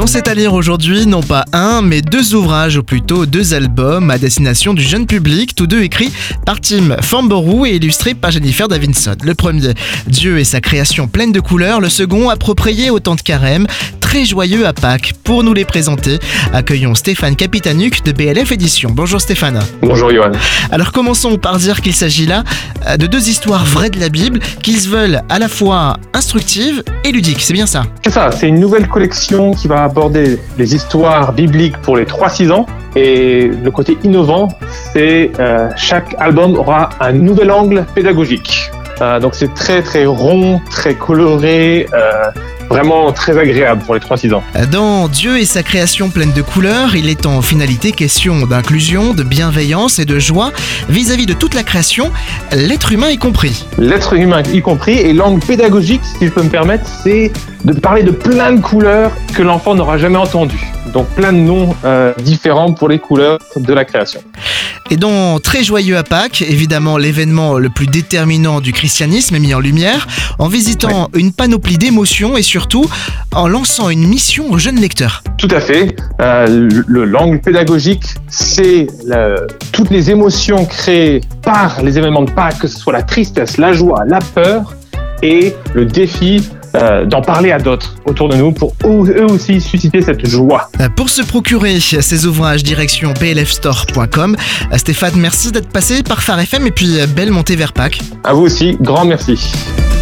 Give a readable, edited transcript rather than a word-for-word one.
dont c'est à lire aujourd'hui non pas un, mais deux ouvrages, ou plutôt deux albums à destination du jeune public, tous deux écrits par Tim Famborou et illustrés par Jennifer Davidson. Le premier, Dieu et sa création pleine de couleurs. Le second, approprié au temps de carême, très joyeux à Pâques. Pour nous les présenter, accueillons Stéphane Capitanuc de BLF Éditions. Bonjour Stéphane. Bonjour Johan. Alors commençons par dire qu'il s'agit là de deux histoires vraies de la Bible qui se veulent à la fois instructives et ludiques, c'est bien ça? C'est ça, c'est une nouvelle collection qui va aborder les histoires bibliques pour les 3-6 ans. Et le côté innovant, c'est chaque album aura un nouvel angle pédagogique. Donc c'est très très rond, très coloré, vraiment très agréable pour les 3-6 ans. Dans Dieu et sa création pleine de couleurs, il est en finalité question d'inclusion, de bienveillance et de joie vis-à-vis de toute la création, l'être humain y compris. L'être humain y compris, et l'angle pédagogique, si je peux me permettre, c'est de parler de plein de couleurs que l'enfant n'aura jamais entendues. Donc plein de noms différents pour les couleurs de la création. Et dans Très joyeux à Pâques, évidemment l'événement le plus déterminant du christianisme est mis en lumière en visitant une panoplie d'émotions et surtout en lançant une mission aux jeunes lecteurs. Tout à fait. L'angle pédagogique, c'est toutes les émotions créées par les événements de Pâques, que ce soit la tristesse, la joie, la peur et le défi d'en parler à d'autres autour de nous pour eux aussi susciter cette joie. Pour se procurer ces ouvrages, direction blfstore.com. Stéphane, merci d'être passé par Phare FM et puis belle montée vers Pâques. À vous aussi, grand merci.